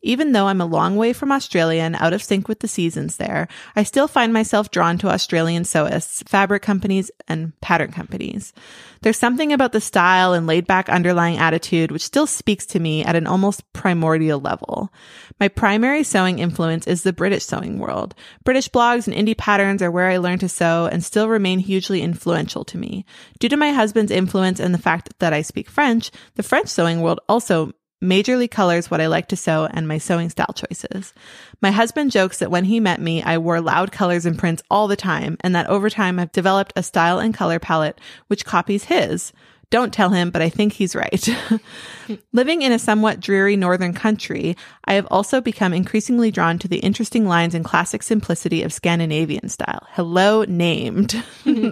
Even though I'm a long way from Australia and out of sync with the seasons there, I still find myself drawn to Australian sewists, fabric companies, and pattern companies. There's something about the style and laid-back underlying attitude which still speaks to me at an almost primordial level. My primary sewing influence is the British sewing world. British blogs and indie patterns are where I learned to sew and still remain hugely influential to me. Due to my husband's influence and the fact that I speak French, the French sewing world also majorly colors what I like to sew and my sewing style choices. My husband jokes that when he met me, I wore loud colors and prints all the time, and that over time I've developed a style and color palette which copies his. Don't tell him, but I think he's right. Living in a somewhat dreary northern country, I have also become increasingly drawn to the interesting lines and classic simplicity of Scandinavian style. Hello, named.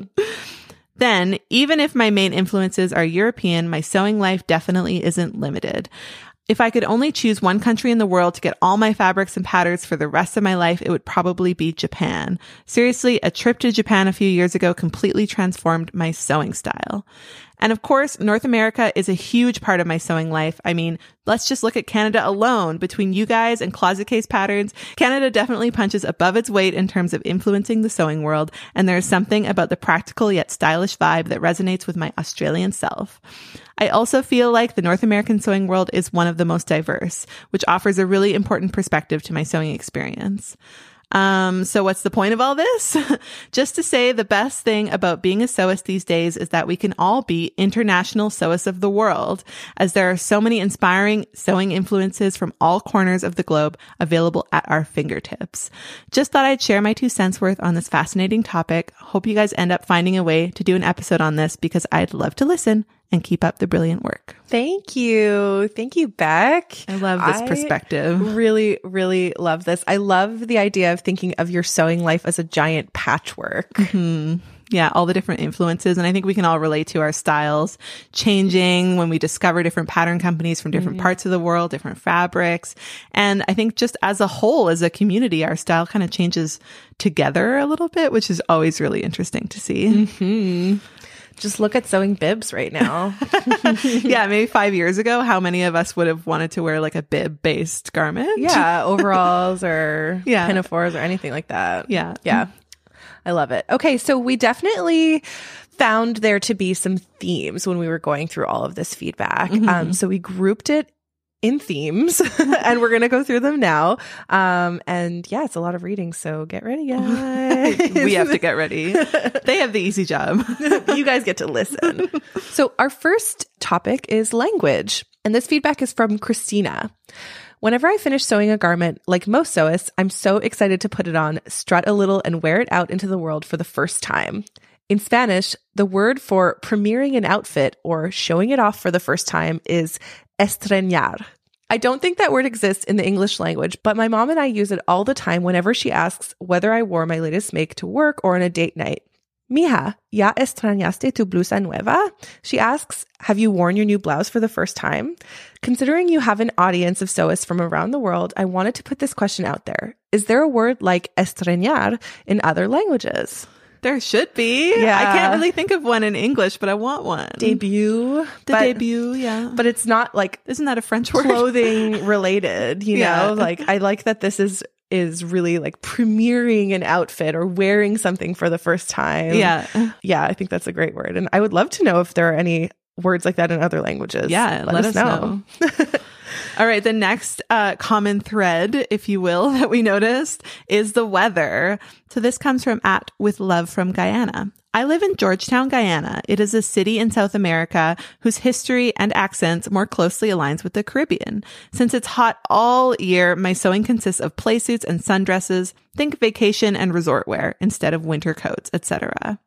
Then, even if my main influences are European, my sewing life definitely isn't limited. If I could only choose one country in the world to get all my fabrics and patterns for the rest of my life, it would probably be Japan. Seriously, a trip to Japan a few years ago completely transformed my sewing style. And of course, North America is a huge part of my sewing life. I mean, let's just look at Canada alone. Between you guys and Closet Case Patterns, Canada definitely punches above its weight in terms of influencing the sewing world, and there is something about the practical yet stylish vibe that resonates with my Australian self. I also feel like the North American sewing world is one of the most diverse, which offers a really important perspective to my sewing experience. So what's the point of all this? Just to say the best thing about being a sewist these days is that we can all be international sewists of the world, as there are so many inspiring sewing influences from all corners of the globe available at our fingertips. Just thought I'd share my 2 cents worth on this fascinating topic. Hope you guys end up finding a way to do an episode on this because I'd love to listen and keep up the brilliant work. Thank you. Thank you, Beck. I love this perspective. Really, really love this. I love the idea of thinking of your sewing life as a giant patchwork. Mm-hmm. Yeah, all the different influences. And I think we can all relate to our styles changing when we discover different pattern companies from different parts of the world, different fabrics. And I think just as a whole, as a community, our style kind of changes together a little bit, which is always really interesting to see. Mm-hmm. Just look at sewing bibs right now. Yeah, maybe 5 years ago, how many of us would have wanted to wear like a bib-based garment? Yeah, overalls or pinafores or anything like that. Yeah. Yeah. I love it. Okay, so we definitely found there to be some themes when we were going through all of this feedback. Mm-hmm. So we grouped it in themes and we're going to go through them now. And yeah, it's a lot of reading. So get ready, guys. We have to get ready. They have the easy job. You guys get to listen. So our first topic is language. And this feedback is from Christina. Whenever I finish sewing a garment, like most sewists, I'm so excited to put it on, strut a little, and wear it out into the world for the first time. In Spanish, the word for premiering an outfit or showing it off for the first time is estrenar. I don't think that word exists in the English language, but my mom and I use it all the time whenever she asks whether I wore my latest make to work or on a date night. Mija, ¿ya extrañaste tu blusa nueva? She asks, have you worn your new blouse for the first time? Considering you have an audience of sewists from around the world, I wanted to put this question out there. Is there a word like estrenar in other languages? There should be. Yeah. I can't really think of one in English, but I want one. Debut. Debut, yeah. But it's not like... Isn't that a French word? Clothing related, you know? Like, I like that this is really like premiering an outfit or wearing something for the first time. Yeah. Yeah, I think that's a great word. And I would love to know if there are any words like that in other languages. Yeah, let us know. All right. The next common thread, if you will, that we noticed is the weather. So this comes from @WithLoveFromGuyana. I live in Georgetown, Guyana. It is a city in South America whose history and accents more closely aligns with the Caribbean. Since it's hot all year, my sewing consists of playsuits and sundresses. Think vacation and resort wear instead of winter coats, etc.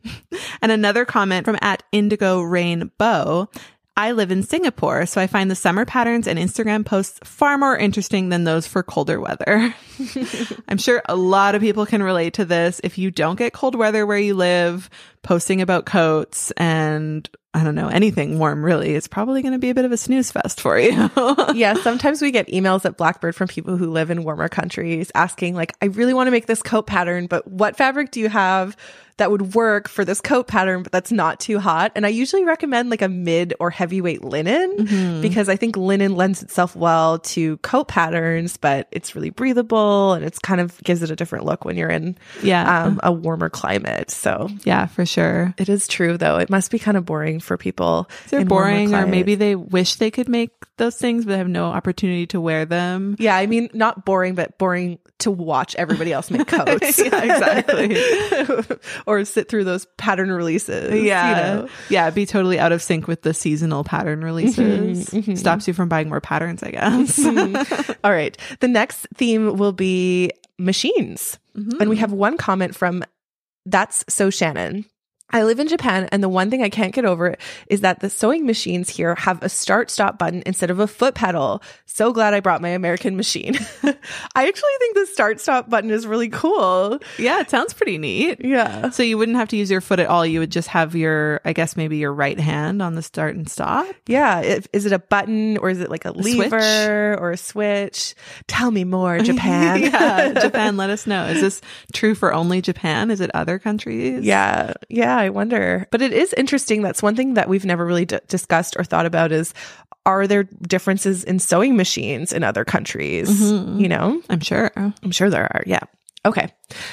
And another comment from @IndigoRainbow. I live in Singapore, so I find the summer patterns and Instagram posts far more interesting than those for colder weather. I'm sure a lot of people can relate to this. If you don't get cold weather where you live, posting about coats and I don't know, anything warm really, it's probably going to be a bit of a snooze fest for you. Yeah, sometimes we get emails at Blackbird from people who live in warmer countries asking like, I really want to make this coat pattern, but what fabric do you have that would work for this coat pattern, but that's not too hot. And I usually recommend like a mid or heavyweight linen because I think linen lends itself well to coat patterns, but it's really breathable and it's kind of gives it a different look when you're in a warmer climate. So yeah, for sure. it is true though. It must be kind of boring for people. They're boring, or maybe they wish they could make those things, but have no opportunity to wear them. Yeah, I mean, not boring, but boring to watch everybody else make coats. Yeah, exactly. Or sit through those pattern releases. Yeah. You know? Yeah, be totally out of sync with the seasonal pattern releases. Stops you from buying more patterns, I guess. All right. The next theme will be machines. And we have one comment from That's So Shannon. I live in Japan, and the one thing I can't get over is that the sewing machines here have a start-stop button instead of a foot pedal. So glad I brought my American machine. I actually think the start-stop button is really cool. Yeah, it sounds pretty neat. Yeah. So you wouldn't have to use your foot at all. You would just have your, I guess, maybe your right hand on the start and stop. Yeah. Is it a button or is it like a lever switch? or a switch? Tell me more, Japan. Yeah, Japan, let us know. Is this true for only Japan? Is it other countries? Yeah. Yeah, I wonder. But it is interesting. That's one thing that we've never really discussed or thought about is, are there differences in sewing machines in other countries? You know? I'm sure there are. Yeah. Okay.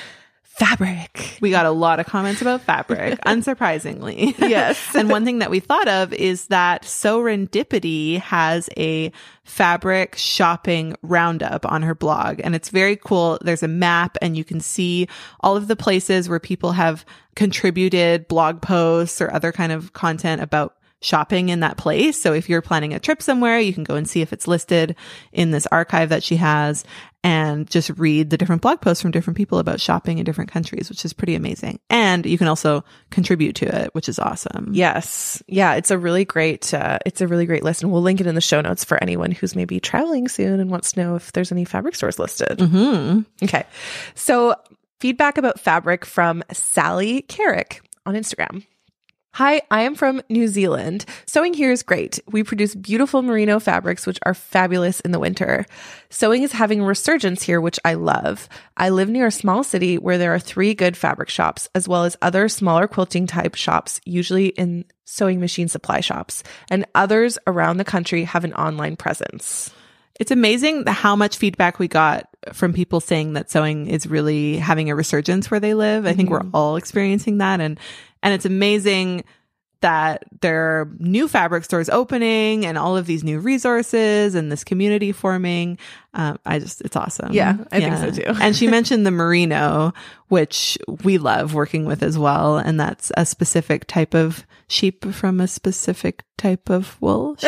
Fabric. We got a lot of comments about fabric, unsurprisingly. Yes. And one thing that we thought of is that Serendipity has a fabric shopping roundup on her blog. And it's very cool. There's a map and you can see all of the places where people have contributed blog posts or other kind of content about shopping in that place. So if you're planning a trip somewhere, you can go and see if it's listed in this archive that she has and just read the different blog posts from different people about shopping in different countries, which is pretty amazing. And you can also contribute to it, which is awesome. Yes. Yeah. It's a really great list. And we'll link it in the show notes for anyone who's maybe traveling soon and wants to know if there's any fabric stores listed. Okay. So feedback about fabric from Sally Carrick on Instagram. Hi, I am from New Zealand. Sewing here is great. We produce beautiful merino fabrics, which are fabulous in the winter. Sewing is having a resurgence here, which I love. I live near a small city where there are 3 good fabric shops, as well as other smaller quilting type shops, usually in sewing machine supply shops, and others around the country have an online presence. It's amazing how much feedback we got from people saying that sewing is really having a resurgence where they live. I think we're all experiencing that. And it's amazing that there are new fabric stores opening and all of these new resources and this community forming. It's awesome. Yeah, I think so too. And she mentioned the merino, which we love working with as well. And that's a specific type of sheep from a specific type of wool.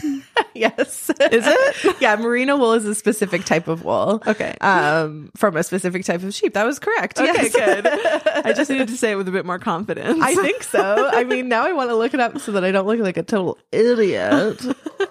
Yes. Is it? Yeah, merino wool is a specific type of wool. Okay. From a specific type of sheep. That was correct. Okay, yes. good. I just needed to say it with a bit more confidence. I think so. I mean, now I want to look it up so that I don't look like a total idiot.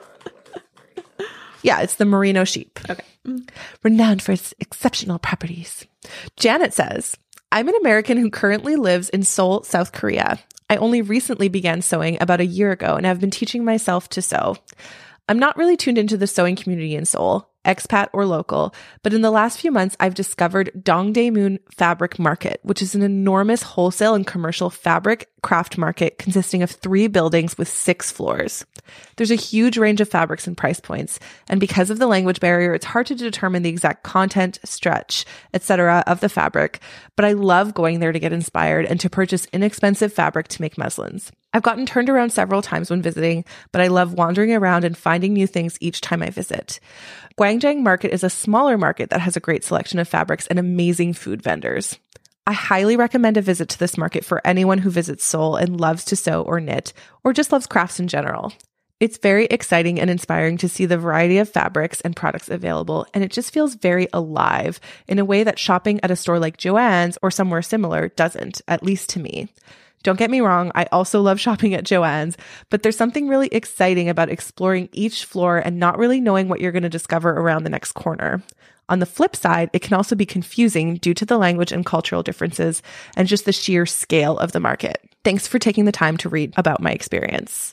Yeah, it's the merino sheep. Okay. Renowned for its exceptional properties. Janet says, I'm an American who currently lives in Seoul, South Korea. I only recently began sewing about a year ago and have been teaching myself to sew. I'm not really tuned into the sewing community in Seoul, expat or local, but in the last few months, I've discovered Dongdaemun Fabric Market, which is an enormous wholesale and commercial fabric craft market consisting of 3 buildings with 6 floors. There's a huge range of fabrics and price points, and because of the language barrier, it's hard to determine the exact content, stretch, etc. of the fabric, but I love going there to get inspired and to purchase inexpensive fabric to make muslins. I've gotten turned around several times when visiting, but I love wandering around and finding new things each time I visit. Gwangjang Market is a smaller market that has a great selection of fabrics and amazing food vendors. I highly recommend a visit to this market for anyone who visits Seoul and loves to sew or knit, or just loves crafts in general. It's very exciting and inspiring to see the variety of fabrics and products available, and it just feels very alive in a way that shopping at a store like Joann's or somewhere similar doesn't, at least to me. Don't get me wrong, I also love shopping at Joann's, but there's something really exciting about exploring each floor and not really knowing what you're going to discover around the next corner. On the flip side, it can also be confusing due to the language and cultural differences and just the sheer scale of the market. Thanks for taking the time to read about my experience.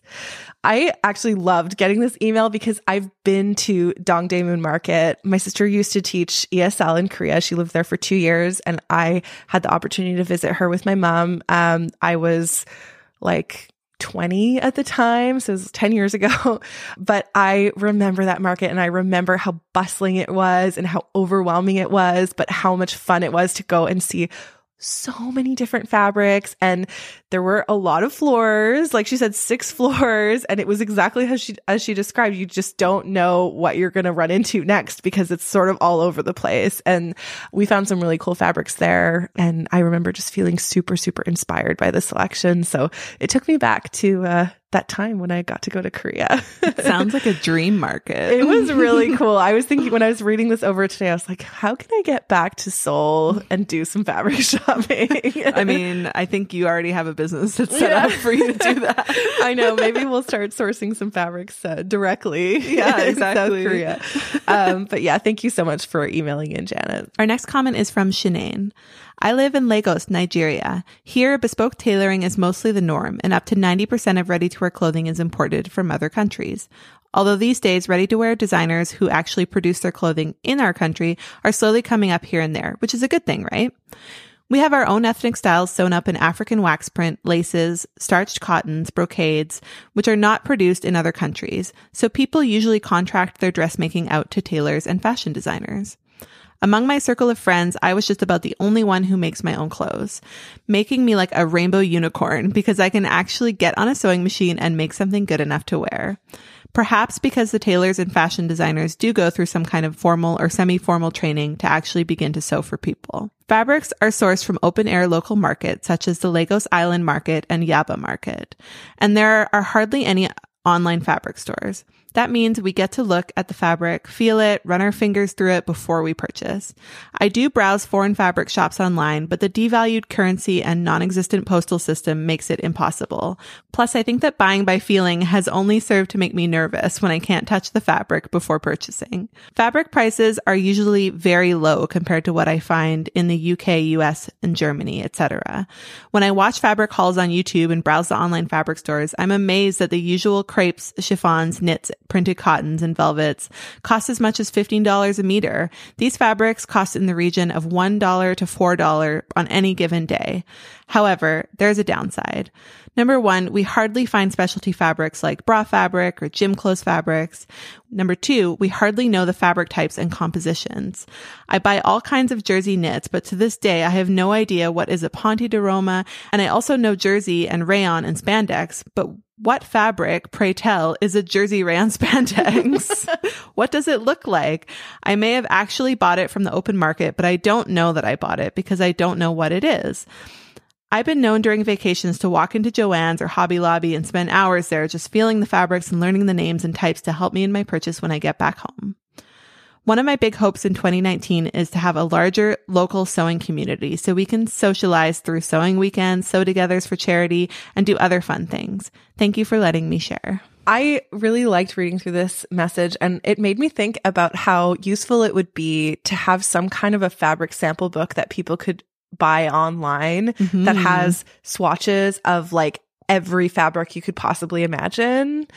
I actually loved getting this email because I've been to Dongdaemun Market. My sister used to teach ESL in Korea. She lived there for 2 years, and I had the opportunity to visit her with my mom. I was like 20 at the time, so it was 10 years ago. But I remember that market, and I remember how bustling it was and how overwhelming it was, but how much fun it was to go and see so many different fabrics. And there were a lot of floors, like she said, 6 floors. And it was exactly as she described. You just don't know what you're going to run into next because it's sort of all over the place. And we found some really cool fabrics there. And I remember just feeling super, super inspired by the selection. So it took me back to that time when I got to go to Korea. It sounds like a dream market. It was really cool. I was thinking when I was reading this over today, I was like, how can I get back to Seoul and do some fabric shopping? I mean, I think you already have a business that's set up for you to do that. I know. Maybe we'll start sourcing some fabrics directly. Yeah, exactly. In South Korea. But yeah, thank you so much for emailing in, Janet. Our next comment is from Shanane. I live in Lagos, Nigeria. Here, bespoke tailoring is mostly the norm, and up to 90% of ready-to-wear clothing is imported from other countries. Although these days, ready-to-wear designers who actually produce their clothing in our country are slowly coming up here and there, which is a good thing, right? We have our own ethnic styles sewn up in African wax print, laces, starched cottons, brocades, which are not produced in other countries, so people usually contract their dressmaking out to tailors and fashion designers. Among my circle of friends, I was just about the only one who makes my own clothes, making me like a rainbow unicorn because I can actually get on a sewing machine and make something good enough to wear. Perhaps because the tailors and fashion designers do go through some kind of formal or semi-formal training to actually begin to sew for people. Fabrics are sourced from open-air local markets such as the Lagos Island Market and Yaba Market, and there are hardly any online fabric stores. That means we get to look at the fabric, feel it, run our fingers through it before we purchase. I do browse foreign fabric shops online, but the devalued currency and non-existent postal system makes it impossible. Plus, I think that buying by feeling has only served to make me nervous when I can't touch the fabric before purchasing. Fabric prices are usually very low compared to what I find in the UK, US, and Germany, etc. When I watch fabric hauls on YouTube and browse the online fabric stores, I'm amazed that the usual crepes, chiffons, knits, printed cottons, and velvets cost as much as $15 a meter. These fabrics cost in the region of $1 to $4 on any given day. However, there's a downside. Number one, we hardly find specialty fabrics like bra fabric or gym clothes fabrics. Number two, we hardly know the fabric types and compositions. I buy all kinds of jersey knits, but to this day, I have no idea what is a Ponte de Roma, and I also know jersey and rayon and spandex, but what fabric, pray tell, is a jersey rayon spandex? What does it look like? I may have actually bought it from the open market, but I don't know that I bought it because I don't know what it is. I've been known during vacations to walk into Joann's or Hobby Lobby and spend hours there just feeling the fabrics and learning the names and types to help me in my purchase when I get back home. One of my big hopes in 2019 is to have a larger local sewing community so we can socialize through sewing weekends, sew togethers for charity, and do other fun things. Thank you for letting me share. I really liked reading through this message, and it made me think about how useful it would be to have some kind of a fabric sample book that people could buy online that has swatches of like every fabric you could possibly imagine.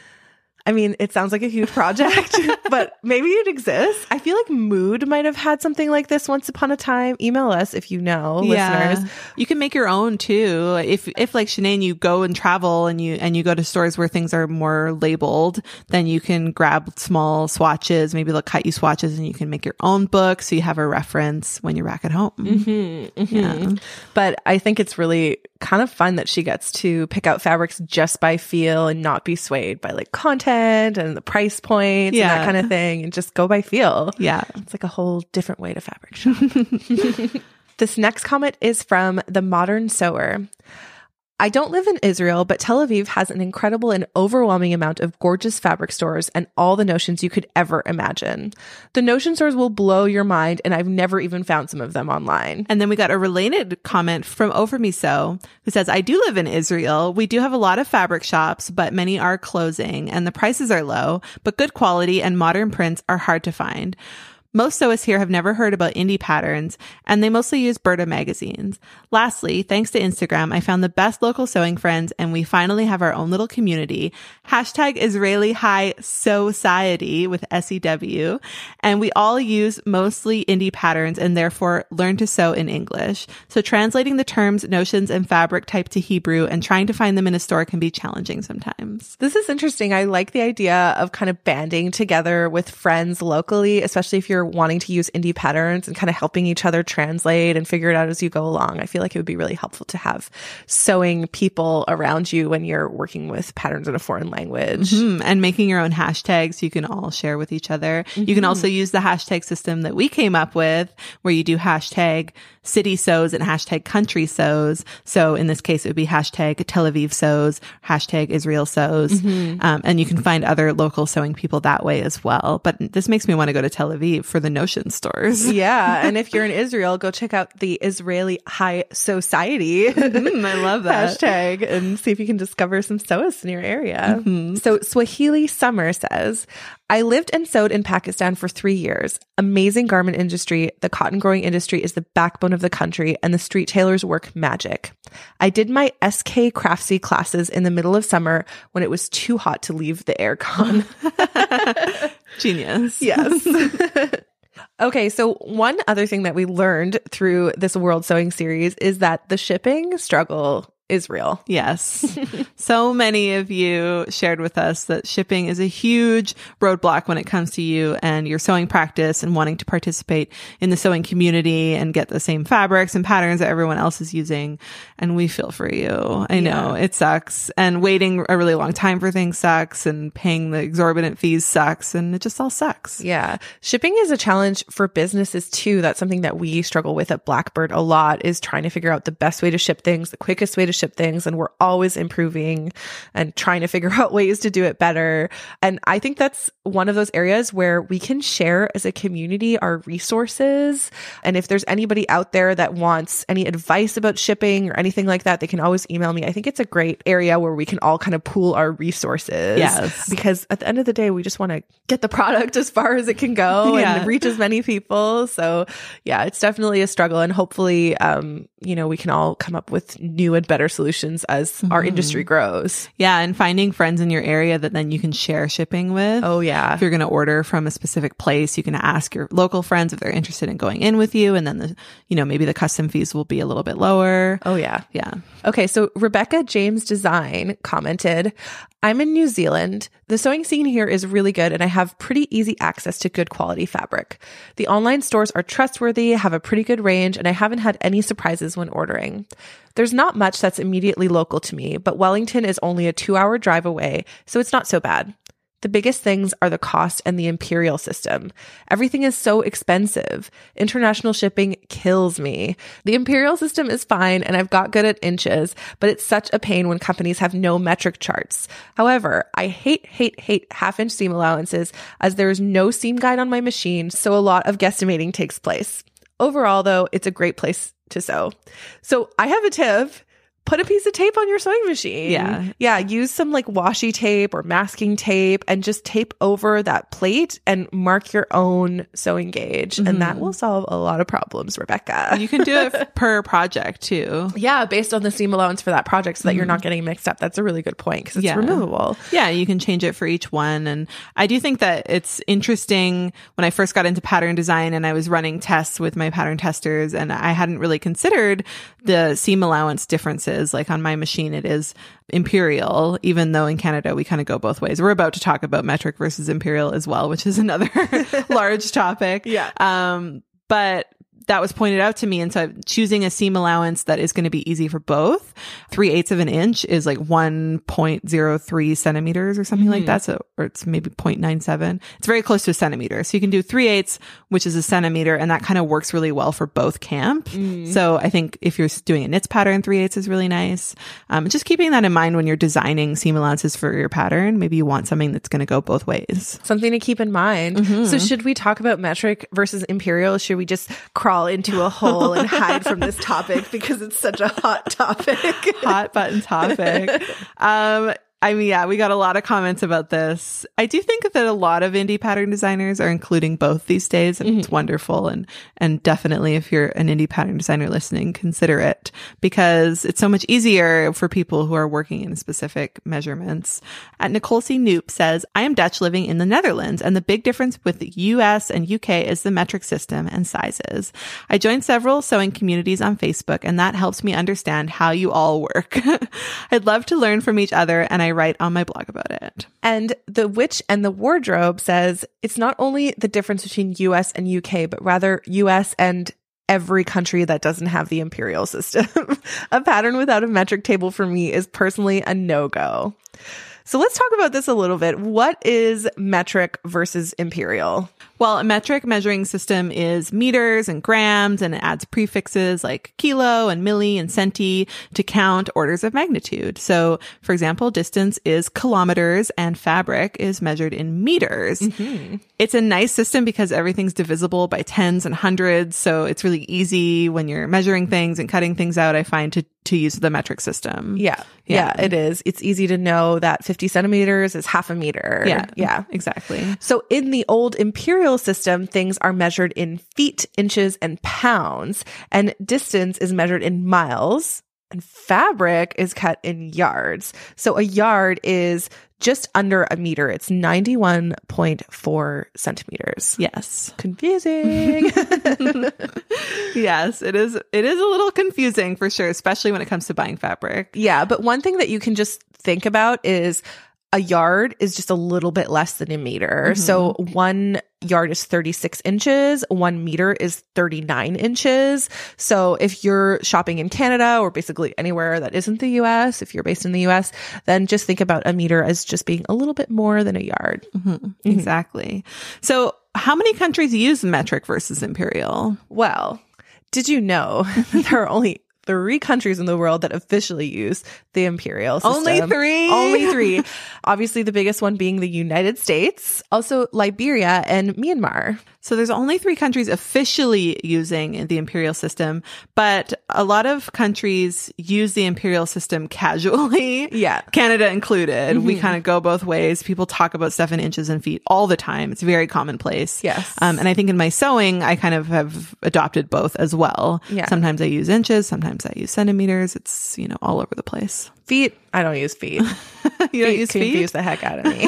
I mean, it sounds like a huge project, but maybe it exists. I feel like Mood might have had something like this once upon a time. Email us if you know, listeners. You can make your own too. If like Shanane, you go and travel and you go to stores where things are more labeled, then you can grab small swatches. Maybe they'll cut you swatches and you can make your own book so you have a reference when you're back at home. Yeah. But I think it's really kind of fun that she gets to pick out fabrics just by feel and not be swayed by like content and the price points and that kind of thing, and just go by feel. Yeah. It's like a whole different way to fabric shop. This next comment is from The Modern Sewer. I don't live in Israel, but Tel Aviv has an incredible and overwhelming amount of gorgeous fabric stores and all the notions you could ever imagine. The notion stores will blow your mind, and I've never even found some of them online. And then we got a related comment from Overmiso, who says, I do live in Israel. We do have a lot of fabric shops, but many are closing, and the prices are low, but good quality and modern prints are hard to find. Most sewists here have never heard about indie patterns, and they mostly use Burda magazines. Lastly, thanks to Instagram, I found the best local sewing friends, and we finally have our own little community. Hashtag Israeli High Society with SEW. And we all use mostly indie patterns and therefore learn to sew in English. So translating the terms, notions, and fabric type to Hebrew and trying to find them in a store can be challenging sometimes. This is interesting. I like the idea of kind of banding together with friends locally, especially if you're wanting to use indie patterns and kind of helping each other translate and figure it out as you go along. I feel like it would be really helpful to have sewing people around you when you're working with patterns in a foreign language. Mm-hmm. And making your own hashtags you can all share with each other. Mm-hmm. You can also use the hashtag system that we came up with where you do hashtag city sews and hashtag country sews. So in this case, it would be hashtag Tel Aviv sews, hashtag Israel sews. Mm-hmm. And you can find other local sewing people that way as well. But this makes me want to go to Tel Aviv for the Notion stores. Yeah. And if you're in Israel, go check out the Israeli High Society. I love that. Hashtag and see if you can discover some sewists in your area. Mm-hmm. So Swahili Summer says, I lived and sewed in Pakistan for 3 years. Amazing garment industry. The cotton growing industry is the backbone of the country and the street tailors work magic. I did my SK Craftsy classes in the middle of summer when it was too hot to leave the aircon. Genius. Yes. Okay, so one other thing that we learned through this World Sewing series is that the shipping struggle is real. Yes. So many of you shared with us that shipping is a huge roadblock when it comes to you and your sewing practice and wanting to participate in the sewing community and get the same fabrics and patterns that everyone else is using. And we feel for you. I know it sucks. And waiting a really long time for things sucks, and paying the exorbitant fees sucks, and it just all sucks. Yeah. Shipping is a challenge for businesses too. That's something that we struggle with at Blackbird a lot, is trying to figure out the best way to ship things, the quickest way to ship things. And we're always improving and trying to figure out ways to do it better. And I think that's one of those areas where we can share as a community our resources. And if there's anybody out there that wants any advice about shipping or anything like that, they can always email me. I think it's a great area where we can all kind of pool our resources. Yes. Because at the end of the day, we just want to get the product as far as it can go and reach as many people. So yeah, it's definitely a struggle. And hopefully, we can all come up with new and better solutions as our industry grows. Yeah. And finding friends in your area that then you can share shipping with. Oh, yeah. If you're going to order from a specific place, you can ask your local friends if they're interested in going in with you. And then maybe the custom fees will be a little bit lower. Oh, yeah. Yeah. Okay. So Rebecca James Design commented, I'm in New Zealand. The sewing scene here is really good and I have pretty easy access to good quality fabric. The online stores are trustworthy, have a pretty good range, and I haven't had any surprises when ordering. There's not much that's immediately local to me, but Wellington is only a 2-hour drive away, so it's not so bad. The biggest things are the cost and the imperial system. Everything is so expensive. International shipping kills me. The imperial system is fine and I've got good at inches, but it's such a pain when companies have no metric charts. However, I hate half-inch seam allowances as there is no seam guide on my machine, so a lot of guesstimating takes place. Overall, though, it's a great place to sew. So I have a tip. Put a piece of tape on your sewing machine. Yeah. Use some like washi tape or masking tape and just tape over that plate and mark your own sewing gauge. Mm-hmm. And that will solve a lot of problems, Rebecca. You can do it per project too. Yeah. Based on the seam allowance for that project so that you're not getting mixed up. That's a really good point because it's removable. Yeah. You can change it for each one. And I do think that it's interesting when I first got into pattern design and I was running tests with my pattern testers and I hadn't really considered the seam allowance differences. Like on my machine, it is imperial, even though in Canada, we kind of go both ways. We're about to talk about metric versus imperial as well, which is another large topic. Yeah. But that was pointed out to me. And so choosing a seam allowance that is going to be easy for both. 3/8 of an inch is like 1.03 centimeters or something like that. So, or it's maybe 0.97. It's very close to a centimeter. So you can do 3/8, which is a centimeter. And that kind of works really well for both camp. So I think if you're doing a knits pattern, 3/8 is really nice. Just keeping that in mind when you're designing seam allowances for your pattern. Maybe you want something that's going to go both ways. Something to keep in mind. So should we talk about metric versus imperial? Should we just crawl into a hole and hide from this topic because it's such a hot topic? Hot button topic. I mean, yeah, we got a lot of comments about this. I do think that a lot of indie pattern designers are including both these days, and it's wonderful. And definitely, if you're an indie pattern designer listening, consider it, because it's so much easier for people who are working in specific measurements. At Nicole C. Noop says, I am Dutch living in the Netherlands, and the big difference with the US and UK is the metric system and sizes. I joined several sewing communities on Facebook, and that helps me understand how you all work. I'd love to learn from each other, and I write on my blog about it. And The Witch and the Wardrobe says it's not only the difference between US and UK, but rather US and every country that doesn't have the imperial system. A pattern without a metric table for me is personally a no-go. So let's talk about this a little bit. What is metric versus imperial? Well, a metric measuring system is meters and grams, and it adds prefixes like kilo and milli and centi to count orders of magnitude. So, for example, distance is kilometers and fabric is measured in meters. Mm-hmm. It's a nice system because everything's divisible by tens and hundreds. So it's really easy when you're measuring things and cutting things out, I find, to use the metric system. Yeah, it is. It's easy to know that 50 centimeters is half a meter. Yeah, exactly. So in the old imperial system, things are measured in feet, inches, and pounds, and distance is measured in miles, and fabric is cut in yards. So a yard is just under a meter. It's 91.4 centimeters. Yes. Confusing. Yes, it is. It is a little confusing for sure, especially when it comes to buying fabric. Yeah, but one thing that you can just think about is a yard is just a little bit less than a meter. Mm-hmm. So 1 yard is 36 inches. 1 meter is 39 inches. So if you're shopping in Canada or basically anywhere that isn't the US, if you're based in the US, then just think about a meter as just being a little bit more than a yard. Mm-hmm. Mm-hmm. Exactly. So how many countries use metric versus imperial? Well, did you know there are only 3 countries in the world that officially use the imperial system? Only 3? Only 3. Obviously, the biggest one being the United States, also Liberia and Myanmar. So there's only 3 countries officially using the imperial system, but a lot of countries use the imperial system casually. Yeah. Canada included. Mm-hmm. We kind of go both ways. People talk about stuff in inches and feet all the time. It's very commonplace. Yes. And I think in my sewing, I kind of have adopted both as well. Yeah. Sometimes I use inches. Sometimes I use centimeters. It's, all over the place. Feet, I don't use feet. You don't use feet? Confuse the heck out of me.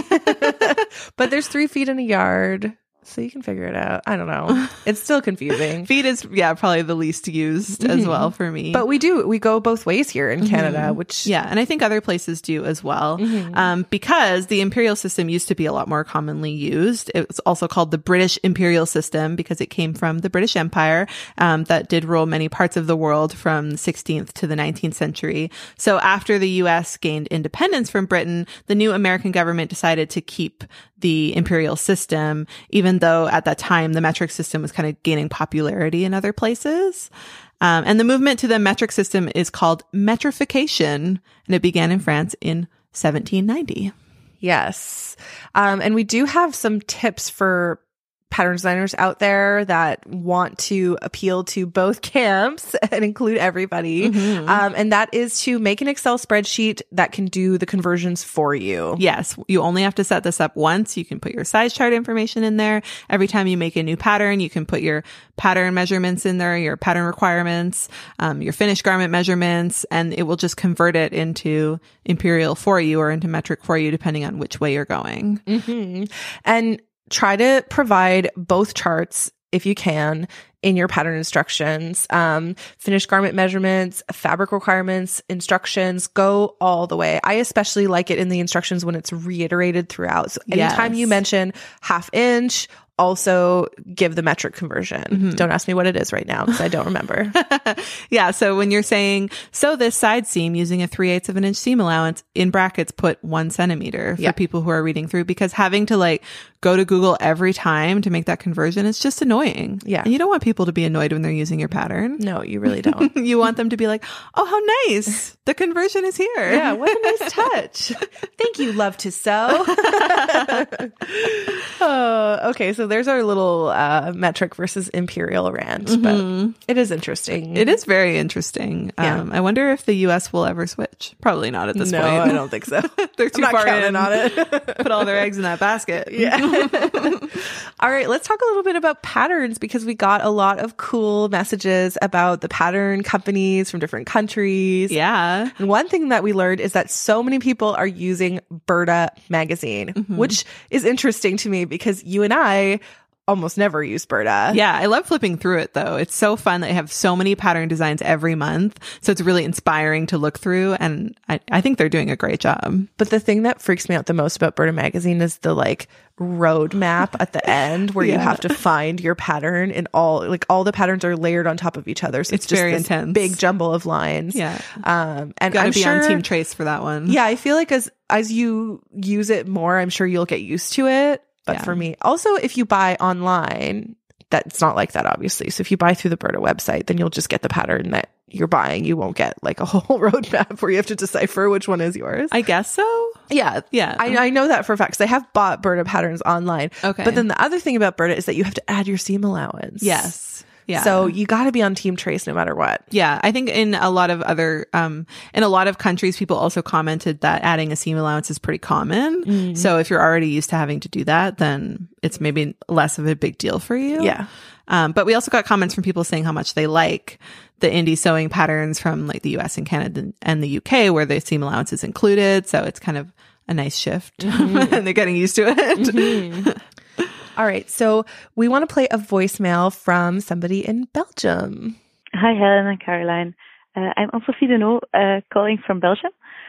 But there's 3 feet in a yard. So you can figure it out. I don't know. It's still confusing. Feet is, probably the least used as well for me. But we go both ways here in Canada, which... Yeah, and I think other places do as well. Because the imperial system used to be a lot more commonly used. It's also called the British imperial system because it came from the British Empire that did rule many parts of the world from the 16th to the 19th century. So after the US gained independence from Britain, the new American government decided to keep the imperial system, even though at that time the metric system was kind of gaining popularity in other places. And the movement to the metric system is called metrification, and it began in France in 1790. Yes. And we do have some tips for pattern designers out there that want to appeal to both camps and include everybody. And that is to make an Excel spreadsheet that can do the conversions for you. Yes. You only have to set this up once. You can put your size chart information in there. Every time you make a new pattern, you can put your pattern measurements in there, your pattern requirements, your finished garment measurements, and it will just convert it into imperial for you or into metric for you, depending on which way you're going. And try to provide both charts if you can in your pattern instructions. Finished garment measurements, fabric requirements, instructions, go all the way. I especially like it in the instructions when it's reiterated throughout. So anytime you mention half inch, also give the metric conversion. Don't ask me what it is right now because I don't remember. Yeah. So when you're saying, sew this side seam using a 3/8 of an inch seam allowance, in brackets, put 1 centimeter for people who are reading through, because having to go to Google every time to make that conversion is just annoying. Yeah. And you don't want people to be annoyed when they're using your pattern. No, you really don't. You want them to be like, oh, how nice. The conversion is here. Yeah. What a nice touch. Thank you, love to sew. Oh, okay. So So there's our little metric versus imperial rant, but it is interesting. It is very interesting. Yeah. I wonder if the US will ever switch. Probably not at this point. No, I don't think so. They're too I'm not far counting in. on it. Put all their eggs in that basket. Yeah. All right, let's talk a little bit about patterns because we got a lot of cool messages about the pattern companies from different countries. Yeah. And one thing that we learned is that so many people are using Burda magazine, which is interesting to me because you and I almost never use Burda. Yeah, I love flipping through it though. It's so fun that they have so many pattern designs every month. So it's really inspiring to look through, and I think they're doing a great job. But the thing that freaks me out the most about Burda magazine is the road map at the end where you have to find your pattern, and all the patterns are layered on top of each other. So it's just very this intense. big jumble of lines. Yeah. And Gotta I'm be sure, on Team Trace for that one. Yeah, I feel like as you use it more, I'm sure you'll get used to it. But for me, also, if you buy online, that's not like that, obviously. So if you buy through the Burda website, then you'll just get the pattern that you're buying. You won't get a whole roadmap where you have to decipher which one is yours. I guess so. Yeah. I know that for a fact because I have bought Burda patterns online. Okay. But then the other thing about Burda is that you have to add your seam allowance. Yes. Yeah. So you got to be on Team Trace no matter what. Yeah. I think in a lot of other, in a lot of countries, people also commented that adding a seam allowance is pretty common. So if you're already used to having to do that, then it's maybe less of a big deal for you. Yeah. But we also got comments from people saying how much they like the indie sewing patterns from the US and Canada and the UK where the seam allowance is included. So it's kind of a nice shift and they're getting used to it. All right. So we want to play a voicemail from somebody in Belgium. Hi, Helen and Caroline. I'm also Fideno, calling from Belgium.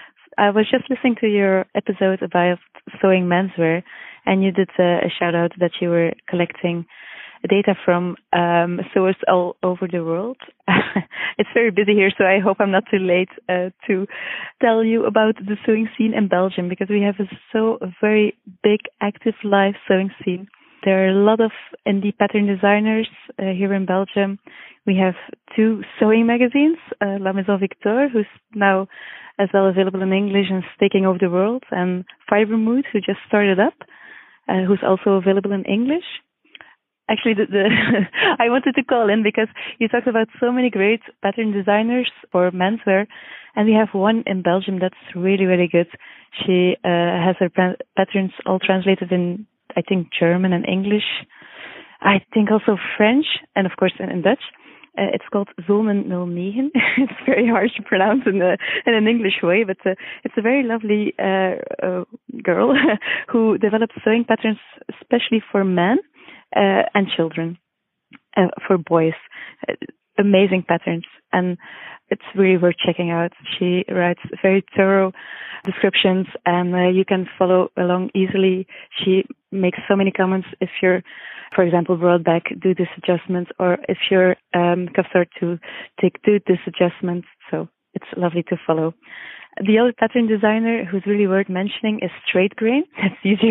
I was just listening to your episode about sewing menswear, and you did a shout out that you were collecting data from sewers all over the world. It's very busy here, so I hope I'm not too late to tell you about the sewing scene in Belgium, because we have a very big, active, live sewing scene. There are a lot of indie pattern designers here in Belgium. We have 2 sewing magazines, La Maison Victor, who's now as well available in English and is taking over the world, and Fiber Mood, who just started up, who's also available in English. Actually, I wanted to call in because you talked about so many great pattern designers for menswear, and we have one in Belgium that's really, really good. She has her patterns all translated in, I think, German and English. I think also French, and of course in Dutch. It's called Zonen 09. It's very hard to pronounce in an English way, but it's a very lovely girl who develops sewing patterns especially for men and children, for boys. Amazing patterns, and it's really worth checking out. She writes very thorough descriptions, and you can follow along easily. She makes so many comments if you're, for example, brought back, do this adjustment, or if you're cuffed to do this adjustment. So it's lovely to follow. The other pattern designer who's really worth mentioning is Straight Grain. It's easier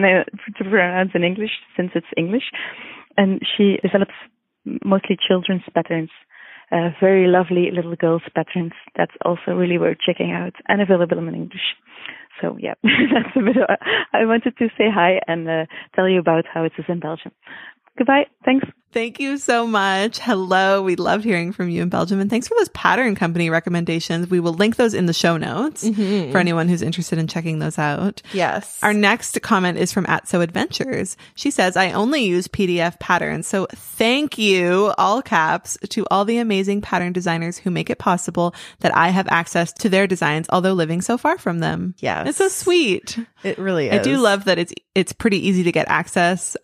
to pronounce in English since it's English. And she develops mostly children's patterns, very lovely little girls' patterns. That's also really worth checking out and available in English. So yeah, that's a bit. I wanted to say hi and tell you about how it is in Belgium. Goodbye. Thanks. Thank you so much. Hello. We loved hearing from you in Belgium. And thanks for those pattern company recommendations. We will link those in the show notes for anyone who's interested in checking those out. Yes. Our next comment is from @SewAdventures. She says, I only use PDF patterns. So thank you, all caps, to all the amazing pattern designers who make it possible that I have access to their designs, although living so far from them. Yes. It's so sweet. It really is. I do love that it's pretty easy to get access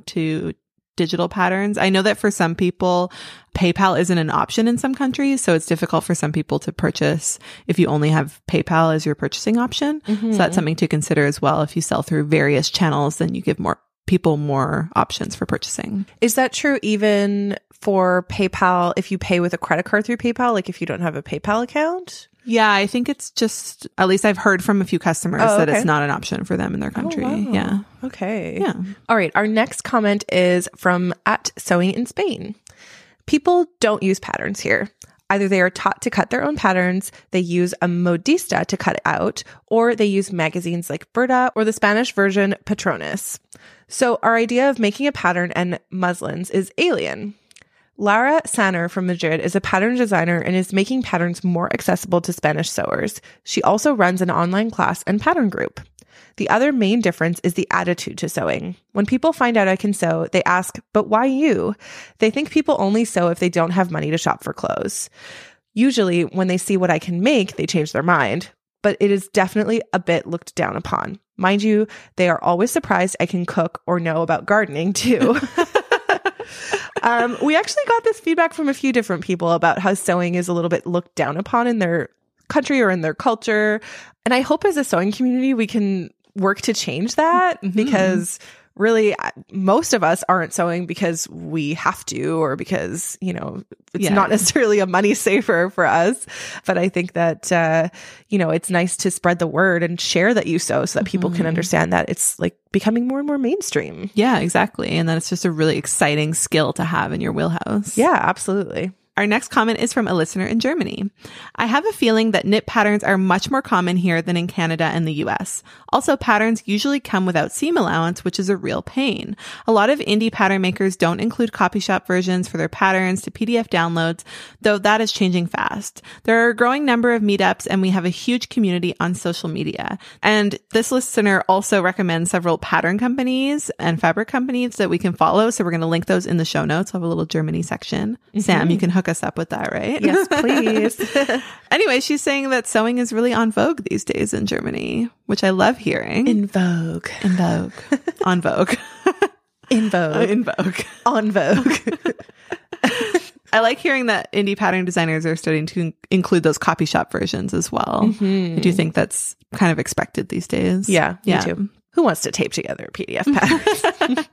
to digital patterns. I know that for some people, PayPal isn't an option in some countries, so it's difficult for some people to purchase if you only have PayPal as your purchasing option. So that's something to consider as well. If you sell through various channels, then you give more people more options for purchasing. Is that true even for PayPal if you pay with a credit card through PayPal, like if you don't have a PayPal account? Yeah, I think it's just, at least I've heard from a few customers that it's not an option for them in their country. Oh, wow. Yeah. Okay. Yeah. All right. Our next comment is from @Sewing in Spain. People don't use patterns here. Either they are taught to cut their own patterns, they use a modista to cut it out, or they use magazines like Burda or the Spanish version Patrones. So our idea of making a pattern and muslins is alien. Lara Sanner from Madrid is a pattern designer and is making patterns more accessible to Spanish sewers. She also runs an online class and pattern group. The other main difference is the attitude to sewing. When people find out I can sew, they ask, but why you? They think people only sew if they don't have money to shop for clothes. Usually, when they see what I can make, they change their mind. But it is definitely a bit looked down upon. Mind you, they are always surprised I can cook or know about gardening too. We actually got this feedback from a few different people about how sewing is a little bit looked down upon in their country or in their culture. And I hope as a sewing community, we can work to change that because really most of us aren't sewing because we have to or because, it's not necessarily a money saver for us. But I think that, it's nice to spread the word and share that you sew so that people can understand that it's like becoming more and more mainstream. Yeah, exactly. And then it's just a really exciting skill to have in your wheelhouse. Yeah, absolutely. Our next comment is from a listener in Germany. I have a feeling that knit patterns are much more common here than in Canada and the US. Also, patterns usually come without seam allowance, which is a real pain. A lot of indie pattern makers don't include copy shop versions for their patterns to PDF downloads, though that is changing fast. There are a growing number of meetups and we have a huge community on social media. And this listener also recommends several pattern companies and fabric companies that we can follow. So we're going to link those in the show notes. We'll have a little Germany section. Sam, you can hook us up with that, right? Yes, please. Anyway, she's saying that sewing is really on vogue these days in Germany, which I love hearing. In vogue. In vogue. On vogue. In vogue. In vogue. On vogue. I like hearing that indie pattern designers are starting to include those copy shop versions as well. I do think that's kind of expected these days. Yeah, me too. Who wants to tape together PDF patterns?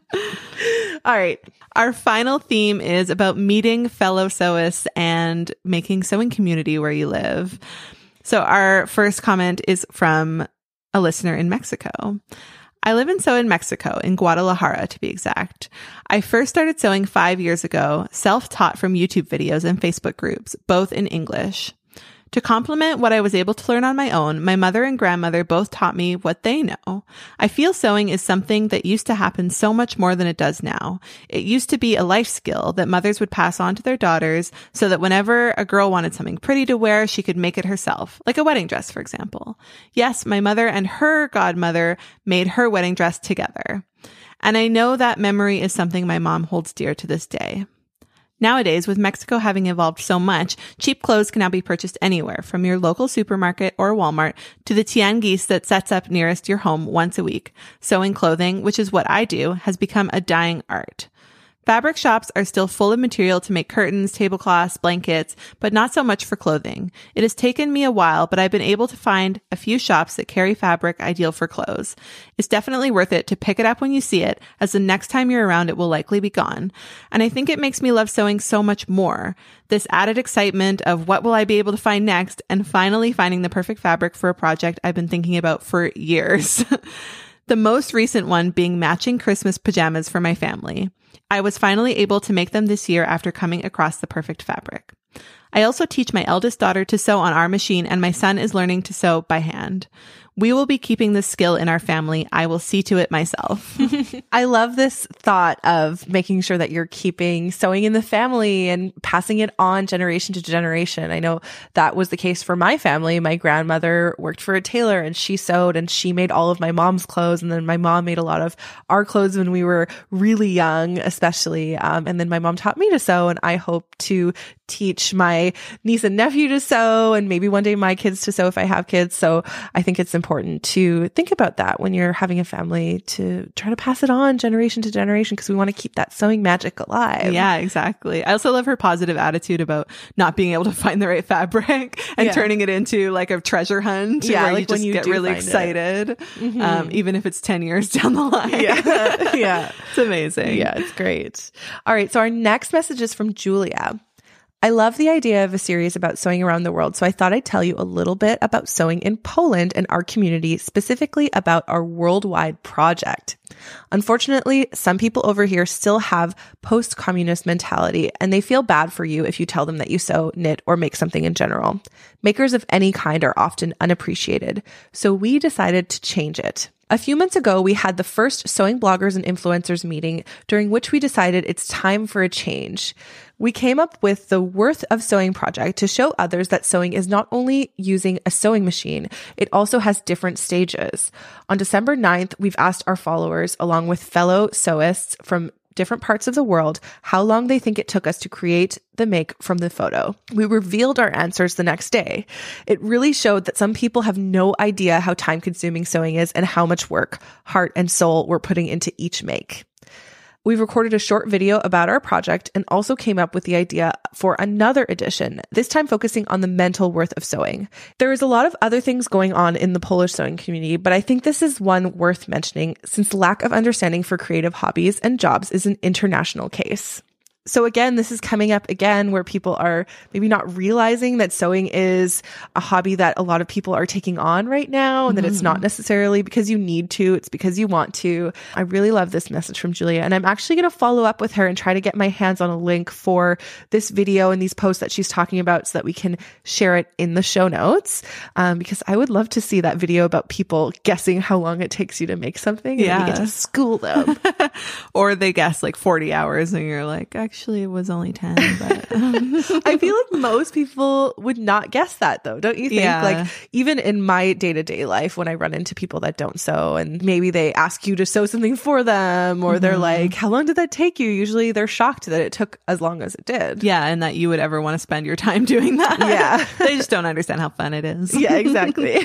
All right. Our final theme is about meeting fellow sewists and making sewing community where you live. So our first comment is from a listener in Mexico. I live and sew in Mexico, in Guadalajara to be exact. I first started sewing 5 years ago, self-taught from YouTube videos and Facebook groups, both in English. To complement what I was able to learn on my own, my mother and grandmother both taught me what they know. I feel sewing is something that used to happen so much more than it does now. It used to be a life skill that mothers would pass on to their daughters so that whenever a girl wanted something pretty to wear, she could make it herself, like a wedding dress, for example. Yes, my mother and her godmother made her wedding dress together. And I know that memory is something my mom holds dear to this day. Nowadays, with Mexico having evolved so much, cheap clothes can now be purchased anywhere, from your local supermarket or Walmart to the tianguis that sets up nearest your home once a week. Sewing clothing, which is what I do, has become a dying art. Fabric shops are still full of material to make curtains, tablecloths, blankets, but not so much for clothing. It has taken me a while, but I've been able to find a few shops that carry fabric ideal for clothes. It's definitely worth it to pick it up when you see it, as the next time you're around it will likely be gone. And I think it makes me love sewing so much more. This added excitement of what will I be able to find next, and finally finding the perfect fabric for a project I've been thinking about for years. The most recent one being matching Christmas pajamas for my family. I was finally able to make them this year after coming across the perfect fabric. I also teach my eldest daughter to sew on our machine, and my son is learning to sew by hand. We will be keeping this skill in our family. I will see to it myself. I love this thought of making sure that you're keeping sewing in the family and passing it on generation to generation. I know that was the case for my family. My grandmother worked for a tailor and she sewed and she made all of my mom's clothes. And then my mom made a lot of our clothes when we were really young, especially. And then my mom taught me to sew, and I hope to teach my niece and nephew to sew, and maybe one day my kids to sew if I have kids. So I think it's important to think about that when you're having a family, to try to pass it on generation to generation, because we want to keep that sewing magic alive. Yeah, exactly. I also love her positive attitude about not being able to find the right fabric and turning it into like a treasure hunt where like you just get really excited, even if it's 10 years down the line. Yeah. It's amazing. Yeah, it's great. All right. So our next message is from Julia. I love the idea of a series about sewing around the world, so I thought I'd tell you a little bit about sewing in Poland and our community, specifically about our worldwide project. Unfortunately, some people over here still have post-communist mentality, and they feel bad for you if you tell them that you sew, knit, or make something in general. Makers of any kind are often unappreciated, so we decided to change it. A few months ago, we had the first sewing bloggers and influencers meeting, during which we decided it's time for a change. We came up with the Worth of Sewing project to show others that sewing is not only using a sewing machine, it also has different stages. On December 9th, we've asked our followers, along with fellow sewists from different parts of the world, how long they think it took us to create the make from the photo. We revealed our answers the next day. It really showed that some people have no idea how time-consuming sewing is and how much work, heart, and soul we're putting into each make. We recorded a short video about our project and also came up with the idea for another edition, this time focusing on the mental worth of sewing. There is a lot of other things going on in the Polish sewing community, but I think this is one worth mentioning since lack of understanding for creative hobbies and jobs is an international case. So again, this is coming up again where people are maybe not realizing that sewing is a hobby that a lot of people are taking on right now, and that it's not necessarily because you need to, it's because you want to. I really love this message from Julia, and I'm actually going to follow up with her and try to get my hands on a link for this video and these posts that she's talking about so that we can share it in the show notes, because I would love to see that video about people guessing how long it takes you to make something, and we get to school them. Or they guess like 40 hours and you're like, actually it was only 10, but I feel like most people would not guess that though, don't you think? Yeah. Like even in my day-to-day life, when I run into people that don't sew and maybe they ask you to sew something for them, or they're like, how long did that take you? Usually they're shocked that it took as long as it did. yeah, and that you would ever want to spend your time doing that. Yeah. They just don't understand how fun it is. Yeah, exactly.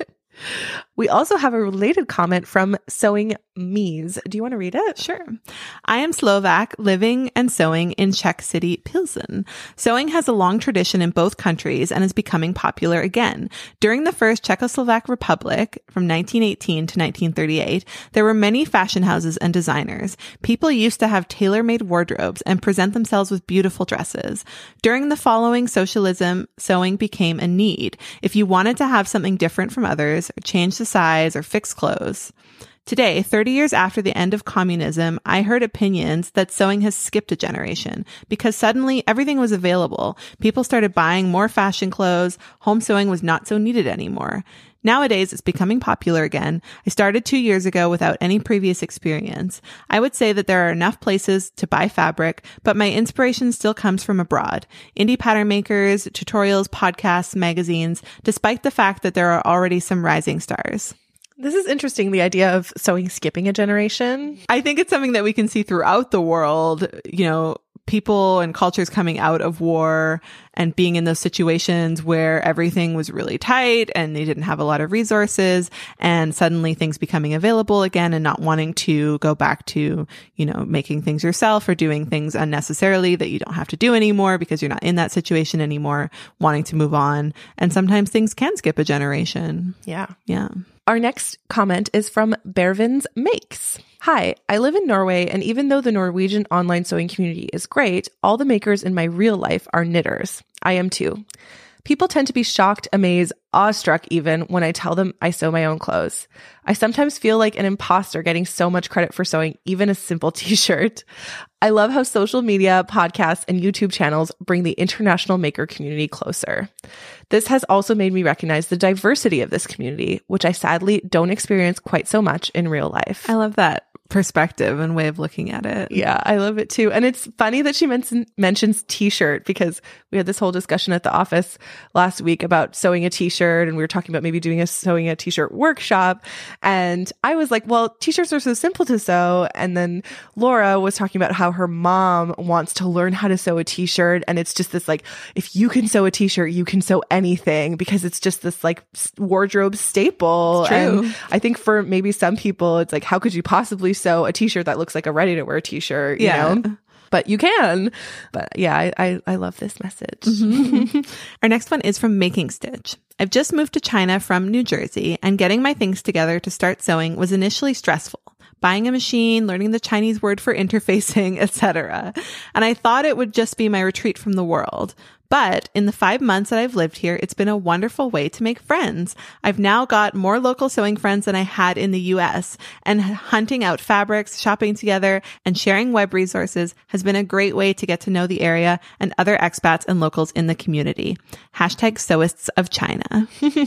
We also have a related comment from Sewing Mies. Do you want to read it? Sure. I am Slovak, living and sewing in Czech city, Pilsen. Sewing has a long tradition in both countries and is becoming popular again. During the first Czechoslovak Republic, from 1918 to 1938, there were many fashion houses and designers. People used to have tailor-made wardrobes and present themselves with beautiful dresses. During the following socialism, sewing became a need. If you wanted to have something different from others, or change the size, or fix clothes. Today, 30 years after the end of communism, I heard opinions that sewing has skipped a generation because suddenly everything was available. People started buying more fashion clothes. Home sewing was not so needed anymore. Nowadays, it's becoming popular again. I started 2 years ago without any previous experience. I would say that there are enough places to buy fabric, but my inspiration still comes from abroad. Indie pattern makers, tutorials, podcasts, magazines, despite the fact that there are already some rising stars. This is interesting, the idea of sewing skipping a generation. I think it's something that we can see throughout the world, you know, people and cultures coming out of war and being in those situations where everything was really tight and they didn't have a lot of resources, and suddenly things becoming available again and not wanting to go back to, you know, making things yourself or doing things unnecessarily that you don't have to do anymore because you're not in that situation anymore, wanting to move on. And sometimes things can skip a generation. Yeah. Yeah. Our next comment is from Bervins Makes. Hi, I live in Norway, and even though the Norwegian online sewing community is great, all the makers in my real life are knitters. I am too. People tend to be shocked, amazed, awestruck even when I tell them I sew my own clothes. I sometimes feel like an imposter getting so much credit for sewing even a simple t-shirt. I love how social media, podcasts, and YouTube channels bring the international maker community closer. This has also made me recognize the diversity of this community, which I sadly don't experience quite so much in real life. I love that perspective and way of looking at it. Yeah, I love it too. And it's funny that she mentions t-shirt, because we had this whole discussion at the office last week about sewing a t-shirt, and we were talking about maybe doing sewing a t-shirt workshop. And I was like, well, t-shirts are so simple to sew. And then Laura was talking about how her mom wants to learn how to sew a t-shirt. And it's just this like, if you can sew a t-shirt, you can sew anything, because it's just this like wardrobe staple. It's true. And I think for maybe some people, it's like, how could you possibly sew a t-shirt that looks like a ready-to-wear t-shirt, you know? But you can. But yeah, I love this message. Mm-hmm. Our next one is from Making Stitch. I've just moved to China from New Jersey, and getting my things together to start sewing was initially stressful. Buying a machine, learning the Chinese word for interfacing, etc. And I thought it would just be my retreat from the world. But in the 5 months that I've lived here, it's been a wonderful way to make friends. I've now got more local sewing friends than I had in the US, and hunting out fabrics, shopping together, and sharing web resources has been a great way to get to know the area and other expats and locals in the community. #Sewists of China.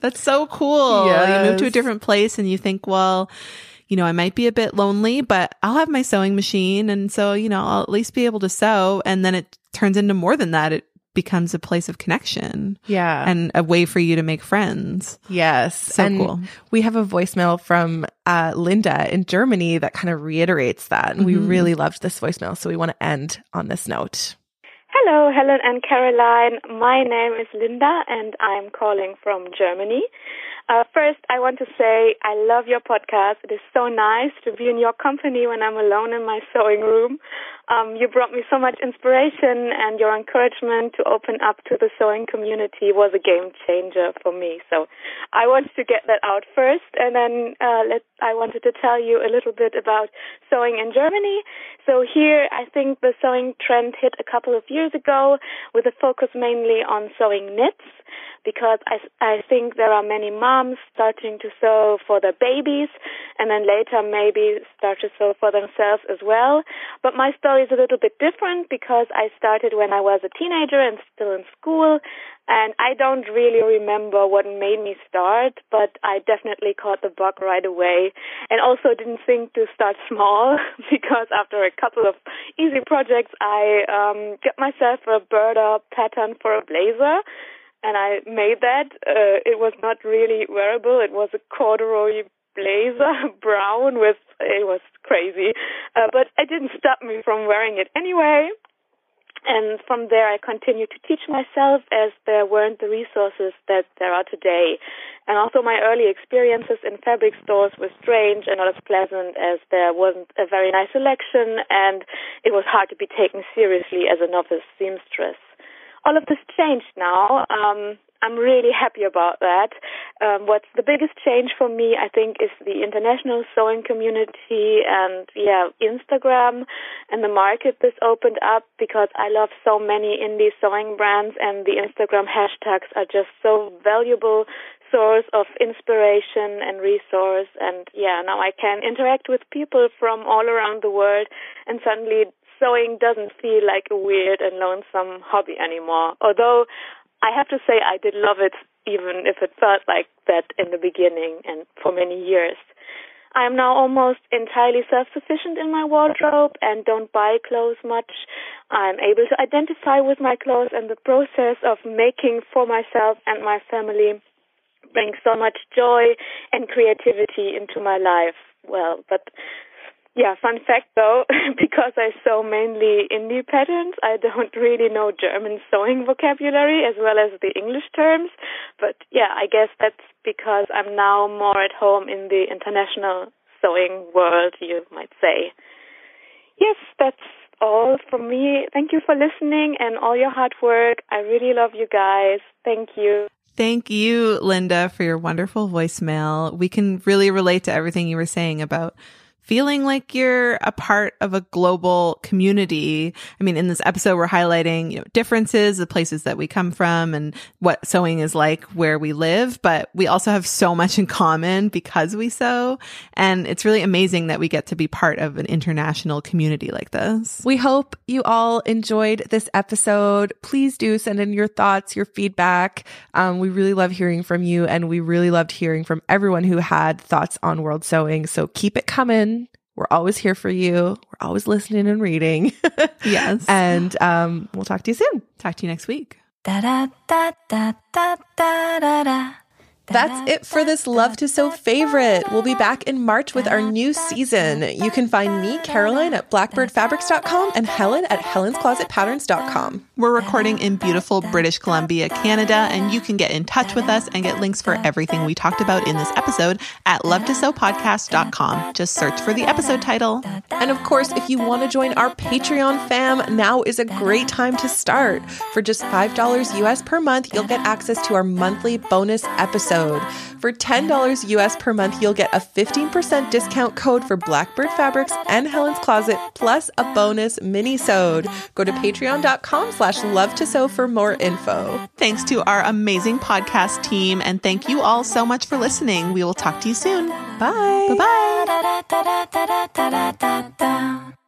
That's so cool. Yes. You move to a different place and you think, well, I might be a bit lonely, but I'll have my sewing machine. And so, I'll at least be able to sew. And then it turns into more than that. It becomes a place of connection. Yeah. And a way for you to make friends. Yes. So and cool. We have a voicemail from Linda in Germany that kind of reiterates that. And we really loved this voicemail. So we want to end on this note. Hello, Helen and Caroline. My name is Linda, and I'm calling from Germany. First, I want to say I love your podcast. It is so nice to be in your company when I'm alone in my sewing room. You brought me so much inspiration, and your encouragement to open up to the sewing community was a game changer for me. So I wanted to get that out first, and then I wanted to tell you a little bit about sewing in Germany. So here, I think the sewing trend hit a couple of years ago with a focus mainly on sewing knits, because I think there are many moms starting to sew for their babies and then later maybe start to sew for themselves as well. But my story is a little bit different because I started when I was a teenager and still in school, and I don't really remember what made me start, but I definitely caught the bug right away and also didn't think to start small because after a couple of easy projects, I got myself a burda pattern for a blazer. And I made that. It was not really wearable. It was a corduroy blazer, brown it was crazy. But it didn't stop me from wearing it anyway. And from there, I continued to teach myself as there weren't the resources that there are today. And also my early experiences in fabric stores were strange and not as pleasant as there wasn't a very nice selection, and it was hard to be taken seriously as a novice seamstress. All of this changed now. I'm really happy about that. What's the biggest change for me, I think, is the international sewing community and, Instagram and the market this opened up, because I love so many indie sewing brands, and the Instagram hashtags are just so valuable source of inspiration and resource. And, now I can interact with people from all around the world, and suddenly sewing doesn't feel like a weird and lonesome hobby anymore. Although I have to say I did love it, even if it felt like that in the beginning and for many years. I am now almost entirely self-sufficient in my wardrobe and don't buy clothes much. I'm able to identify with my clothes, and the process of making for myself and my family brings so much joy and creativity into my life. Well, but fun fact though, because I sew mainly indie patterns, I don't really know German sewing vocabulary as well as the English terms. But I guess that's because I'm now more at home in the international sewing world, you might say. Yes, that's all from me. Thank you for listening and all your hard work. I really love you guys. Thank you. Thank you, Linda, for your wonderful voicemail. We can really relate to everything you were saying about feeling like you're a part of a global community. I mean, in this episode, we're highlighting, differences, the places that we come from and what sewing is like where we live, but we also have so much in common because we sew. And it's really amazing that we get to be part of an international community like this. We hope you all enjoyed this episode. Please do send in your thoughts, your feedback. We really love hearing from you, and we really loved hearing from everyone who had thoughts on world sewing. So keep it coming. We're always here for you. We're always listening and reading. Yes. And we'll talk to you soon. Talk to you next week. Da da da da da da da da. That's it for this Love to Sew favorite. We'll be back in March with our new season. You can find me, Caroline, at blackbirdfabrics.com and Helen at helensclosetpatterns.com. We're recording in beautiful British Columbia, Canada, and you can get in touch with us and get links for everything we talked about in this episode at lovetosewpodcast.com. Just search for the episode title. And of course, if you want to join our Patreon fam, now is a great time to start. For just $5 US per month, you'll get access to our monthly bonus episode. For $10 US per month, you'll get a 15% discount code for Blackbird Fabrics and Helen's Closet, plus a bonus mini-sode. Go to patreon.com/love-to-sew for more info. Thanks to our amazing podcast team, and thank you all so much for listening. We will talk to you soon. Bye. Bye-bye.